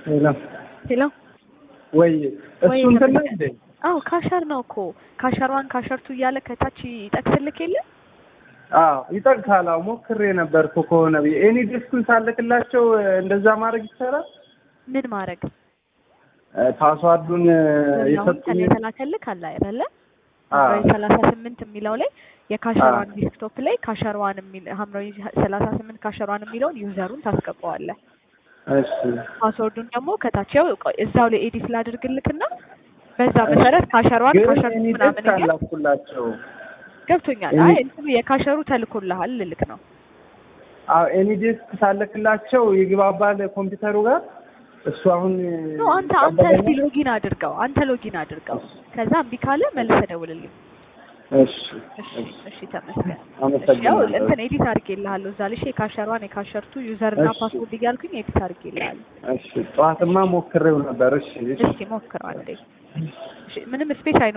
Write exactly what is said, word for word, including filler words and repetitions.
ሄሎ ሄሎ ወይ እሱን ተናደ አው ካሸር ነው እኮ ካሸሯን ካሸርቱ እያለ ከታች ይጠቅስልክ የለ አው ይጠቅሳል። አው ሞክሬ ነበር እኮ ከሆነ ኤኒ ዲስኩን ሳልክላቸው እንደዛ ማድረግ ይችላል። ምን ማድረግ ፓስዋርዱን የሰጡኝ የተላከልክ አለ አይደለ? አይ ሰላሳ ስምንት የሚለው ላይ የካሸሯን ዲስክቶፕ ላይ ካሸሯን የሚል ሐምራዊ ሰላሳ ስምንት ካሸሯን የሚለውን ዩዘሩን ታስቀባዋለህ። እሺ ፓስወርዱን ደግሞ ከታቸው እዛው ላይ ኤዲት ላድርግልክና በዛ መሰረት ካሸሯን ካሸሩ ምናምን ይላልኩላቸው ገብቶኛል። አይ እንትኑ የካሸሩ ተልኮልሃል ልልክ ነው። አዎ ኤኒ ዲስክ ሳልክላቸው ይግባባል ኮምፒውተሩ ጋር እሱ አሁን ነው አንተ አንተ እስቲ ሎጊን አድርገው አንተ ሎጊን አድርገው ከዛ እምቢ ካለ መልሰህ ደውልልኝ። እሺ እሺ እሺ ተመስገን። አመሰግናለሁ። እንትን ኤዲት አድርጌልሃለሁ እዛ ላይ ካሸሯን የካሸርቱ ዩዘርና ፓስወርድ እያልኩኝ ኤዲት አድርጌልሃለሁ። እሺ ጠዋትማ ሞክሬው ነበር። እሺ እሺ ሞክረው አንዴ። እሺ ምንም ስፔስ